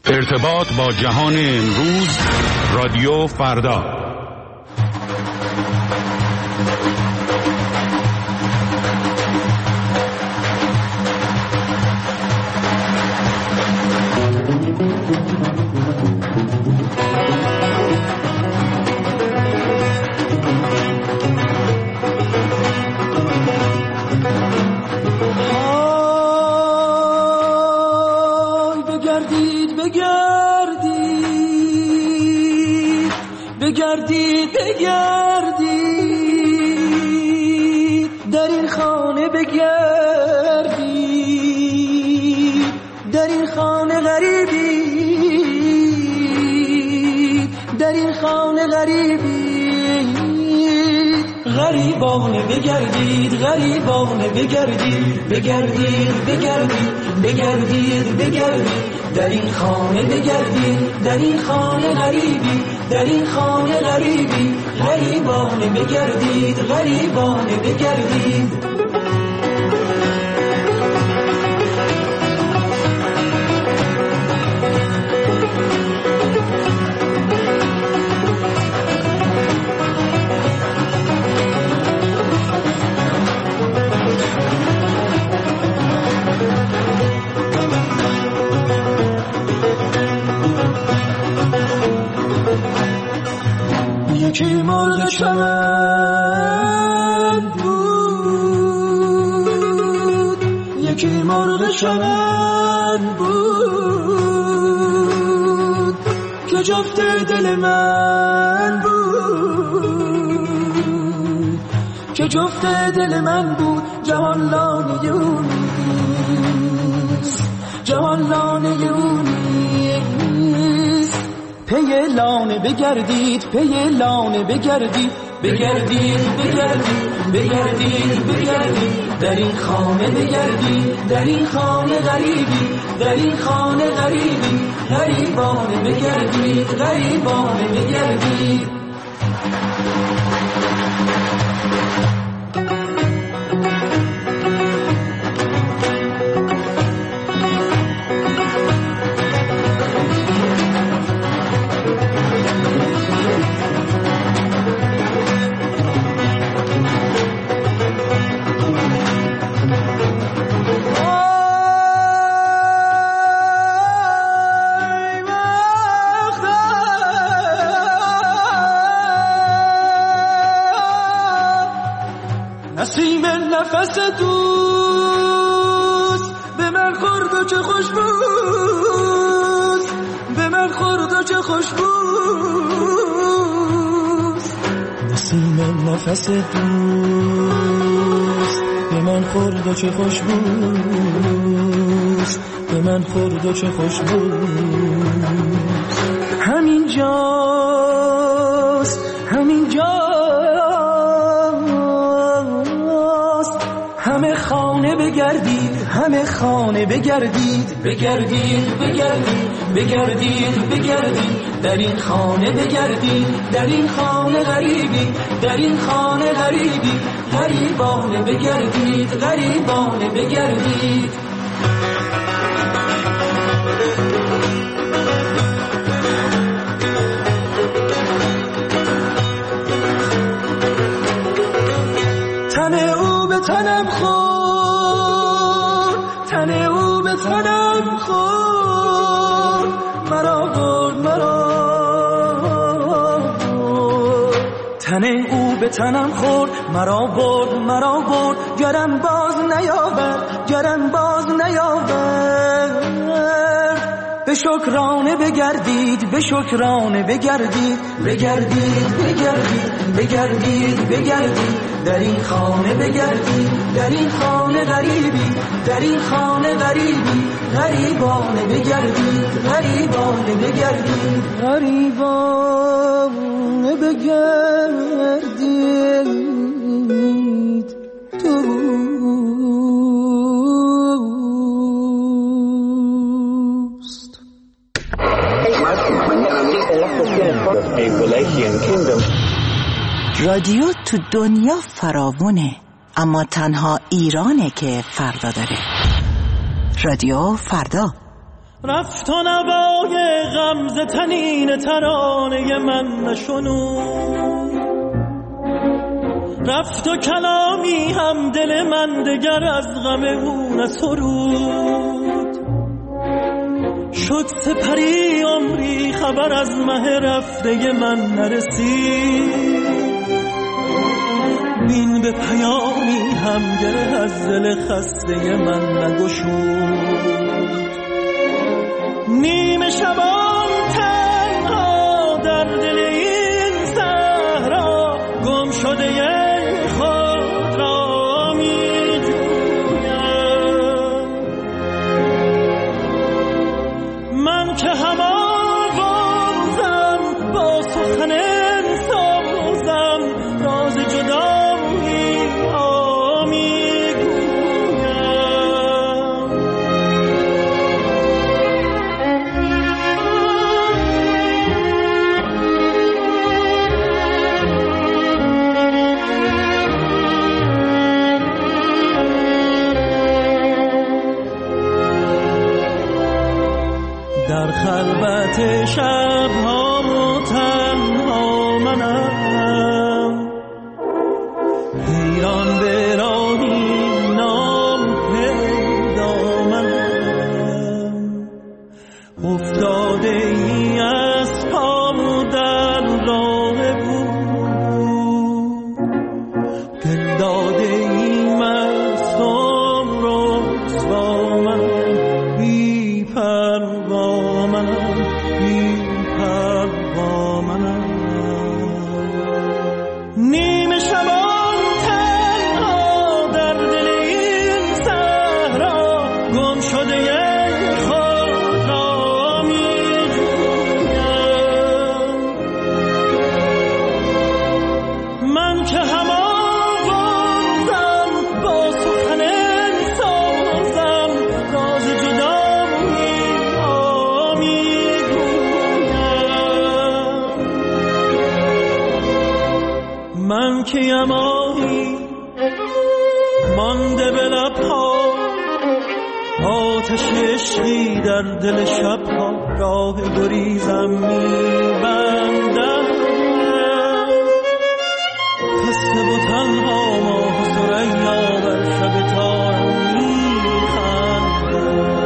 ارتباط با جهان امروز، رادیو فردا. بگردید در این خانه، بگردید در این خانه غریبید، در این خانه غریبید، غریبانه بگردید، غریبانه بگردید، بگردید بگردید بگردید بگردید در این خانه، بگردید در این خانه غریبی، در این خانه غریبی، غریبانه بگردید، غریبانه بگردید. یکی مرغ چمن بود، یکی مرغ چمن بود که جفت دل من بود، که جفت دل من بود. جهان لانه اونیست، جهان لانه اونیست. پی لانه بگردید، پی لانه بگردید، بگردید بگردید بگردید بگردید در این خانه، بگردید در این خانه غریبی، در این خانه غریبی، غریبانه بگردید، غریبانه بگردید. نسیم نفس دوست به من خورد و چه خوش بود، به من خورد و چه خوش بود. نسیم نفس دوست به من خورد و چه خوش بود، به من خورد و چه خوش بود. همین جاست، همین جاست، همه خانه بگردید، همه خانه بگردید، بگردید بگردید بگردید بگردید در این خانه، بگردید در این خانه غریبی، در این خانه غریبی، غریبانه بگردید، غریبانه بگردید. تن او به تنم خورد، تن او به تنم خورد، مرا برد، مرا برد. تن او به تنم خورد، مرا برد، مرا برد. گرم باز نیاورد، گرم باز نیاورد. به شکرانه بگردید، به شکرانه بگردید، بگردید بگردید بگردید بگردید در این خانه، بگردید در این خانه غریبی، در این خانه غریبی، غریبانه بگردید، غریبانه بگردید، غریبانه بگردید. رادیو تو دنیا فراوونه، اما تنها ایرانه که فردا داره. رادیو فردا. رفت و نوای غمزه تنین ترانه من نشنود، رفت و کلامی هم دل من دگر از غم او نسرود. شد سپری عمری خبر از مه رفته من نرسید، بین به پیامی هم گره از دل خسته من نگشود. نیمه شبان تنها در دل این صحرا گم شده خود را می جویم. من که هم آوازم با سخن سازم راز جدایی می در خلوت شب‌ها تنها منم، حیران به راهی نام پیدا منم. افتاده ای از پا در راه بود، دل داده ای مستم رسوا منم، بی پروا منم، بی پروا منم. نیمه شبان تنها در دل این صحرا گم شده خود را می جویم. من که هم آوازم با سخن سازم راز جدایی می گویم. من که یماهی مانده به لبها، آتش عشقی در دل شبها راه گریزم می‌بندم. خسته و تنها ماه و ثریا بر شب تارم می‌خندم.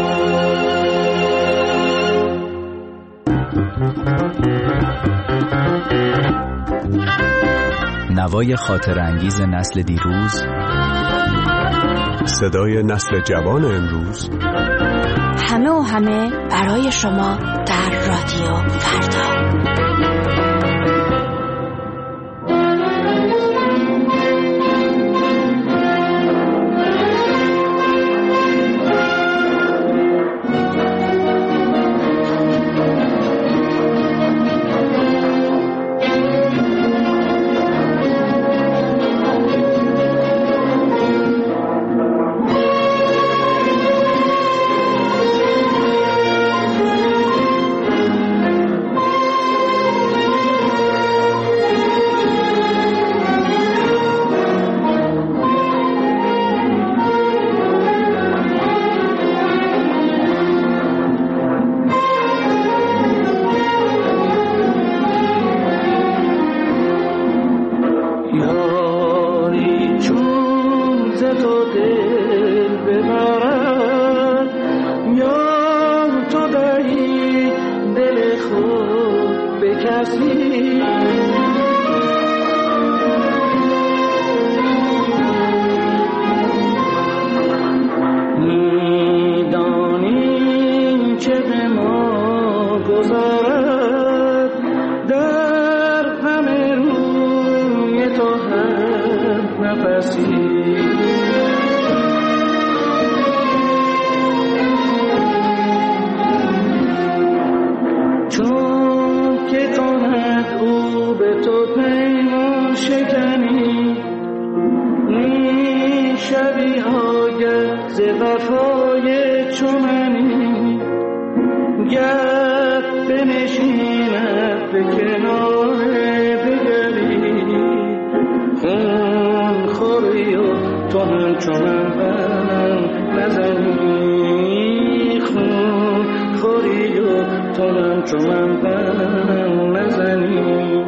نوای خاطر انگیز نسل دیروز، صدای نسل جوان امروز، همه و همه برای شما در رادیو فردا. تو هم چون من نزنی خون تو همچو من دم نزنی.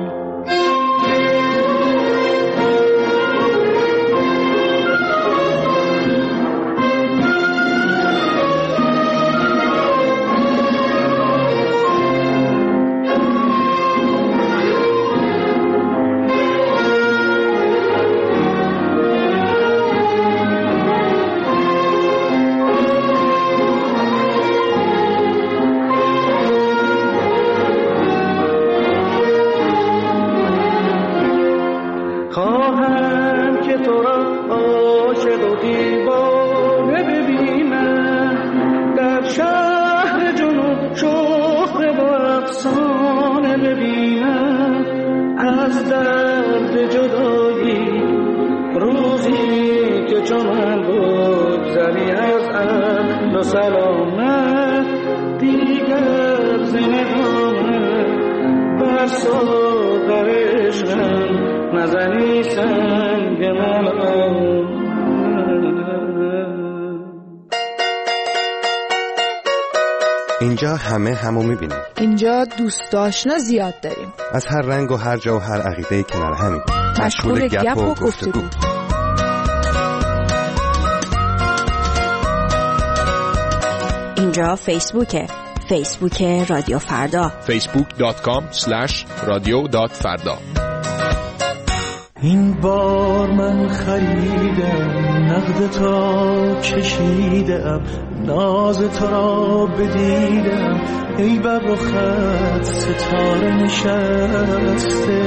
خواهم که تو را عاشق و دیوانه ببینم، در شهر جنوب شهره و افسانه ببینم، از درد جدایی روزی که چون من بگذری از اهل و سلامت، دیگر زندگانه بر ساغر عشقم نزنی سنگ من. اینجا همو میبینیم. اینجا دوست آشنا زیاد داریم، از هر رنگ و هر جا و هر عقیده کنار همین، مشغول گپ و گفتگو. اینجا فیسبوک رادیو فردا، facebook.com/radio.farda. این بار من خریدم، نقد تو را کشیدم، ناز تو را بدیدم، ای بر رخت ستاره نشسته.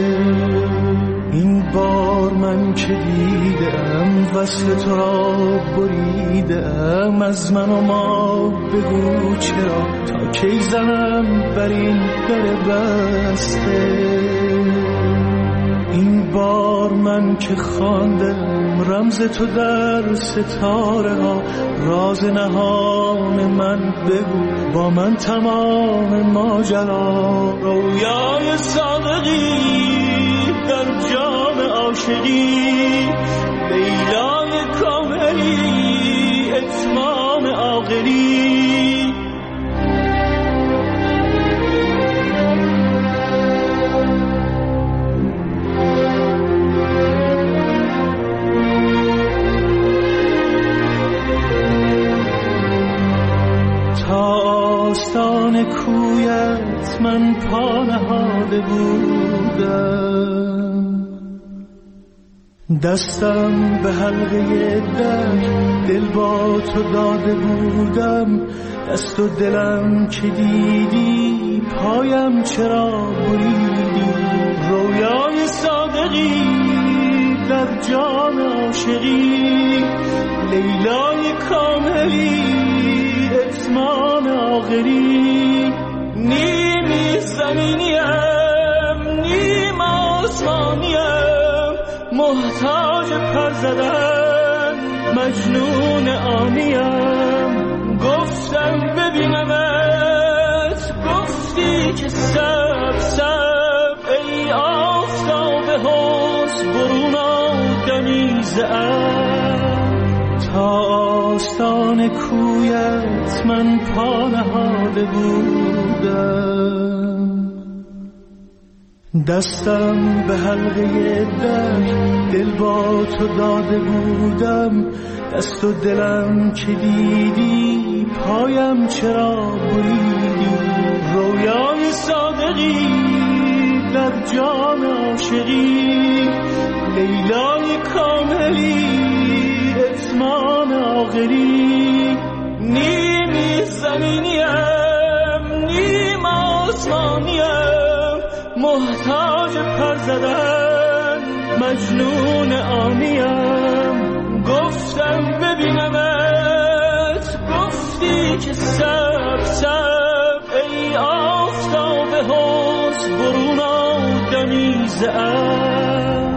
این بار من که دیدم وصل تو را بریدم، از من و ما بگو چرا تا کی زنم بر این در بسته. این بار من که خواندم رمز تو در ستاره ها، راز نهان من بگو با من تمام ماجرا. رویای صادقی در جام عاشقی، لیلای کاملی اتمام عاقلی. آستان کویت من پا نهاده بودم، دستم به حلقه در دل با تو داده بودم، دست و دلم که دیدی پایم چرا بریدی. رویای صادقی در جام عاشقی، لیلای کاملی اتمام آخری. نیمی زمینیم نیم آسمانیم، محتاج پر زدن مجنون آنیم. گفتم ببینمت، گفتی که سب سب، ای آفتاب حسن برون آدمی زعب. تا آستان کویت من پا نهاده بودم، دستم به حلقه در دل با تو داده بودم، دست و دلم که دیدی پایم چرا بریدی. رویای صادقی در جام عاشقی، لیلای کاملی اتمام آخری. نیمی زمینیم نیم آسمانیم، محتاج پر زدن مجنون آنیم. گفتم ببینمت، گفتی که سب سب، ای آفتاب حسن برون آدمی زعب.